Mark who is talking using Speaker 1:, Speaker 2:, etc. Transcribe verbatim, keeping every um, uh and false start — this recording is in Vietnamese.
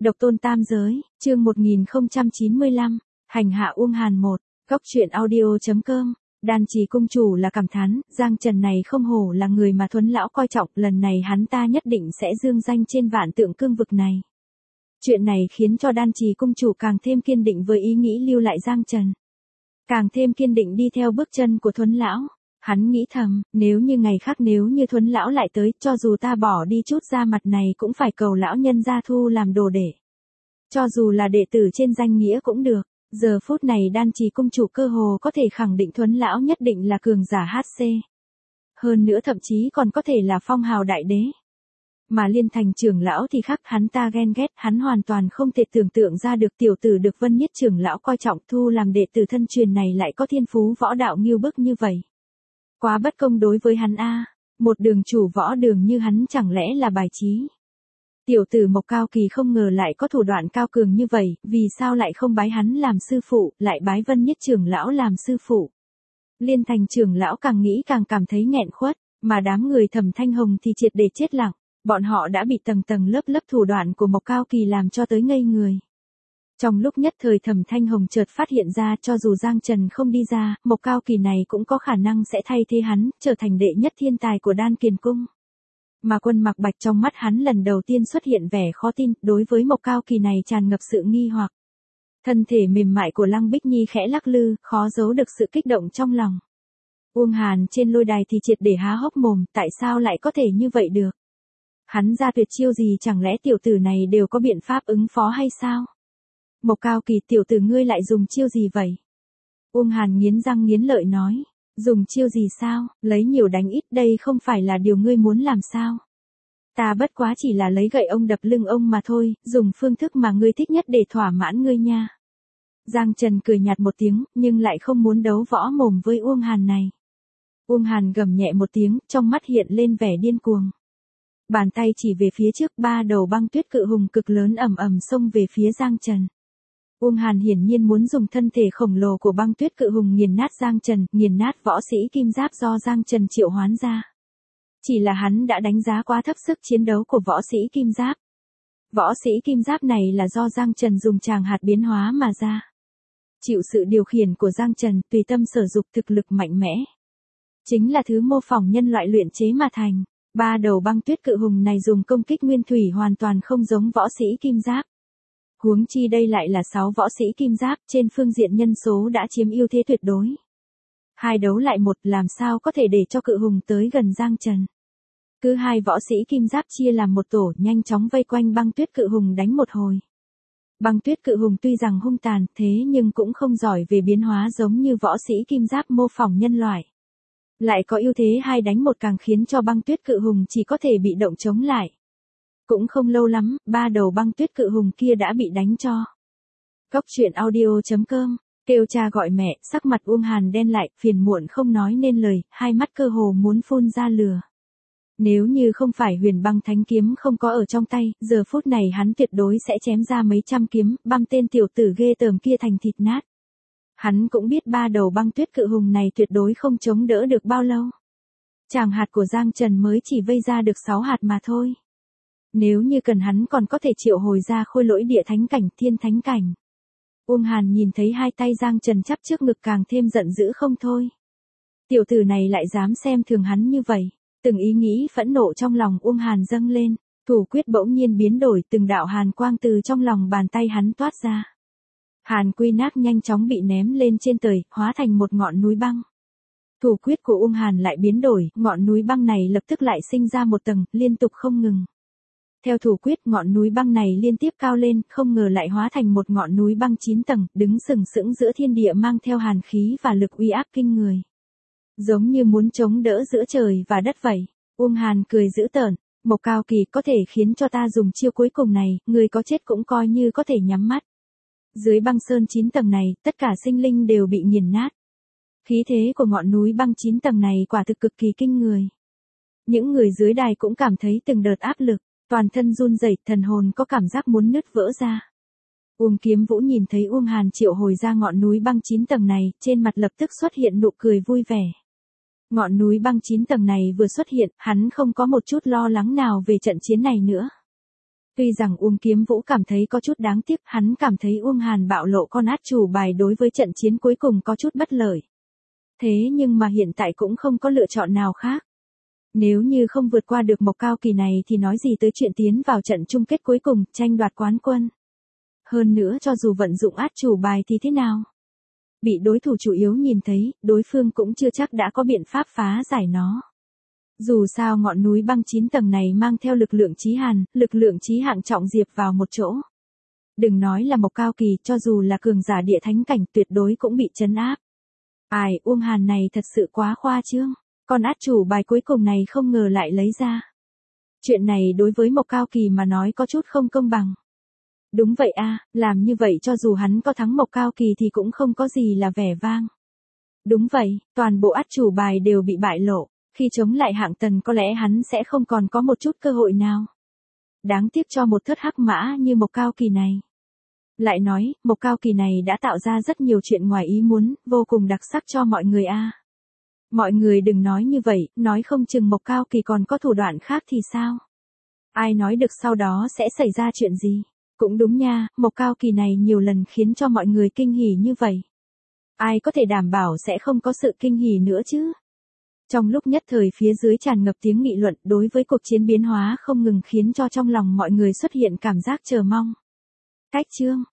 Speaker 1: Độc tôn tam giới, chương một nghìn không trăm chín mươi lăm, hành hạ Uông Hàn một, góc truyện audio.com. Đan Trì cung chủ là cảm thán, Giang Trần này không hổ là người mà Thuấn lão coi trọng, lần này hắn ta nhất định sẽ dương danh trên vạn tượng cương vực này. Chuyện này khiến cho Đan Trì cung chủ càng thêm kiên định với ý nghĩ lưu lại Giang Trần. Càng thêm kiên định đi theo bước chân của Thuấn lão. Hắn nghĩ thầm, nếu như ngày khác nếu như Thuấn lão lại tới, cho dù ta bỏ đi chút da mặt này cũng phải cầu lão nhân gia thu làm đồ đệ. Cho dù là đệ tử trên danh nghĩa cũng được. Giờ phút này Đan Trì cung chủ cơ hồ có thể khẳng định Thuấn lão nhất định là cường giả hát xê. Hơn nữa thậm chí còn có thể là phong hào đại đế. Mà Liên Thành trưởng lão thì khác, hắn ta ghen ghét, hắn hoàn toàn không thể tưởng tượng ra được tiểu tử được Vân Nhất trưởng lão coi trọng thu làm đệ tử thân truyền này lại có thiên phú võ đạo nghiêu bức như vậy. Quá bất công đối với hắn a, một đường chủ võ đường như hắn chẳng lẽ là bài trí. Tiểu tử Mộc Cao Kỳ không ngờ lại có thủ đoạn cao cường như vậy, vì sao lại không bái hắn làm sư phụ, lại bái Vân Nhất trưởng lão làm sư phụ. Liên Thành trưởng lão càng nghĩ càng cảm thấy nghẹn khuất, mà đám người Thẩm Thanh Hồng thì triệt để chết lặng, bọn họ đã bị tầng tầng lớp lớp thủ đoạn của Mộc Cao Kỳ làm cho tới ngây người. Trong lúc nhất thời Thẩm Thanh Hồng chợt phát hiện ra cho dù Giang Trần không đi ra, Mộc Cao Kỳ này cũng có khả năng sẽ thay thế hắn, trở thành đệ nhất thiên tài của Đan Kiền Cung. Mà Quân Mặc Bạch trong mắt hắn lần đầu tiên xuất hiện vẻ khó tin, đối với Mộc Cao Kỳ này tràn ngập sự nghi hoặc. Thân thể mềm mại của Lăng Bích Nhi khẽ lắc lư, khó giấu được sự kích động trong lòng. Uông Hàn trên lôi đài thì triệt để há hốc mồm, tại sao lại có thể như vậy được? Hắn ra tuyệt chiêu gì, chẳng lẽ tiểu tử này đều có biện pháp ứng phó hay sao? Mộc Cao Kỳ, tiểu tử ngươi lại dùng chiêu gì vậy? Uông Hàn nghiến răng nghiến lợi nói. Dùng chiêu gì sao, lấy nhiều đánh ít, đây không phải là điều ngươi muốn làm sao? Ta bất quá chỉ là lấy gậy ông đập lưng ông mà thôi, dùng phương thức mà ngươi thích nhất để thỏa mãn ngươi nha. Giang Trần cười nhạt một tiếng, nhưng lại không muốn đấu võ mồm với Uông Hàn này. Uông Hàn gầm nhẹ một tiếng, trong mắt hiện lên vẻ điên cuồng. Bàn tay chỉ về phía trước, ba đầu băng tuyết cự hùng cực lớn ầm ầm xông về phía Giang Trần. Uông Hàn hiển nhiên muốn dùng thân thể khổng lồ của băng tuyết cự hùng nghiền nát Giang Trần, nghiền nát võ sĩ kim giáp do Giang Trần triệu hoán ra. Chỉ là hắn đã đánh giá quá thấp sức chiến đấu của võ sĩ kim giáp. Võ sĩ kim giáp này là do Giang Trần dùng tràng hạt biến hóa mà ra. Chịu sự điều khiển của Giang Trần, tùy tâm sở dục, thực lực mạnh mẽ. Chính là thứ mô phỏng nhân loại luyện chế mà thành. Ba đầu băng tuyết cự hùng này dùng công kích nguyên thủy hoàn toàn không giống võ sĩ kim giáp. Huống chi đây lại là sáu võ sĩ kim giáp, trên phương diện nhân số đã chiếm ưu thế tuyệt đối. Hai đấu lại một, làm sao có thể để cho cự hùng tới gần Giang Trần. Cứ hai võ sĩ kim giáp chia làm một tổ, nhanh chóng vây quanh băng tuyết cự hùng đánh một hồi. Băng tuyết cự hùng tuy rằng hung tàn, thế nhưng cũng không giỏi về biến hóa giống như võ sĩ kim giáp mô phỏng nhân loại. Lại có ưu thế hai đánh một càng khiến cho băng tuyết cự hùng chỉ có thể bị động chống lại. Cũng không lâu lắm, ba đầu băng tuyết cự hùng kia đã bị đánh cho. Góc truyện audio.com, kêu cha gọi mẹ, sắc mặt Uông Hàn đen lại, phiền muộn không nói nên lời, hai mắt cơ hồ muốn phun ra lửa. Nếu như không phải Huyền Băng Thánh kiếm không có ở trong tay, giờ phút này hắn tuyệt đối sẽ chém ra mấy trăm kiếm, băm tên tiểu tử ghê tởm kia thành thịt nát. Hắn cũng biết ba đầu băng tuyết cự hùng này tuyệt đối không chống đỡ được bao lâu. Tràng hạt của Giang Trần mới chỉ vây ra được sáu hạt mà thôi. Nếu như cần hắn còn có thể triệu hồi ra khôi lỗi địa thánh cảnh, thiên thánh cảnh. Uông Hàn nhìn thấy hai tay Giang Trần chắp trước ngực càng thêm giận dữ không thôi. Tiểu tử này lại dám xem thường hắn như vậy. Từng ý nghĩ phẫn nộ trong lòng Uông Hàn dâng lên, thủ quyết bỗng nhiên biến đổi, từng đạo hàn quang từ trong lòng bàn tay hắn toát ra. Hàn quy nát nhanh chóng bị ném lên trên trời, hóa thành một ngọn núi băng. Thủ quyết của Uông Hàn lại biến đổi, ngọn núi băng này lập tức lại sinh ra một tầng, liên tục không ngừng. Theo thủ quyết, ngọn núi băng này liên tiếp cao lên, không ngờ lại hóa thành một ngọn núi băng chín tầng, đứng sừng sững giữa thiên địa mang theo hàn khí và lực uy áp kinh người. Giống như muốn chống đỡ giữa trời và đất vậy. Uông Hàn cười dữ tợn, Mộc Cao Kỳ, có thể khiến cho ta dùng chiêu cuối cùng này, người có chết cũng coi như có thể nhắm mắt. Dưới băng sơn chín tầng này, tất cả sinh linh đều bị nghiền nát. Khí thế của ngọn núi băng chín tầng này quả thực cực kỳ kinh người. Những người dưới đài cũng cảm thấy từng đợt áp lực, toàn thân run rẩy, thần hồn có cảm giác muốn nứt vỡ ra. Uông Kiếm Vũ nhìn thấy Uông Hàn triệu hồi ra ngọn núi băng chín tầng này, trên mặt lập tức xuất hiện nụ cười vui vẻ. Ngọn núi băng chín tầng này vừa xuất hiện, hắn không có một chút lo lắng nào về trận chiến này nữa. Tuy rằng Uông Kiếm Vũ cảm thấy có chút đáng tiếc, hắn cảm thấy Uông Hàn bạo lộ con át chủ bài đối với trận chiến cuối cùng có chút bất lợi. Thế nhưng mà hiện tại cũng không có lựa chọn nào khác. Nếu như không vượt qua được Mộc Cao Kỳ này thì nói gì tới chuyện tiến vào trận chung kết cuối cùng, tranh đoạt quán quân. Hơn nữa cho dù vận dụng át chủ bài thì thế nào? Bị đối thủ chủ yếu nhìn thấy, đối phương cũng chưa chắc đã có biện pháp phá giải nó. Dù sao ngọn núi băng chín tầng này mang theo lực lượng chí hàn, lực lượng chí hạng trọng diệp vào một chỗ. Đừng nói là Mộc Cao Kỳ, cho dù là cường giả địa thánh cảnh tuyệt đối cũng bị trấn áp. Ai, Uông Hàn này thật sự quá khoa trương. Con át chủ bài cuối cùng này không ngờ lại lấy ra. Chuyện này đối với Mộc Cao Kỳ mà nói có chút không công bằng. Đúng vậy a, làm như vậy cho dù hắn có thắng Mộc Cao Kỳ thì cũng không có gì là vẻ vang. Đúng vậy, toàn bộ át chủ bài đều bị bại lộ, khi chống lại hạng tần có lẽ hắn sẽ không còn có một chút cơ hội nào. Đáng tiếc cho một thất hắc mã như Mộc Cao Kỳ này. Lại nói, Mộc Cao Kỳ này đã tạo ra rất nhiều chuyện ngoài ý muốn, vô cùng đặc sắc cho mọi người a. Mọi người đừng nói như vậy, nói không chừng Mộc Cao Kỳ còn có thủ đoạn khác thì sao? Ai nói được sau đó sẽ xảy ra chuyện gì? Cũng đúng nha, Mộc Cao Kỳ này nhiều lần khiến cho mọi người kinh hỉ như vậy. Ai có thể đảm bảo sẽ không có sự kinh hỉ nữa chứ? Trong lúc nhất thời phía dưới tràn ngập tiếng nghị luận đối với cuộc chiến biến hóa không ngừng khiến cho trong lòng mọi người xuất hiện cảm giác chờ mong. Cách chương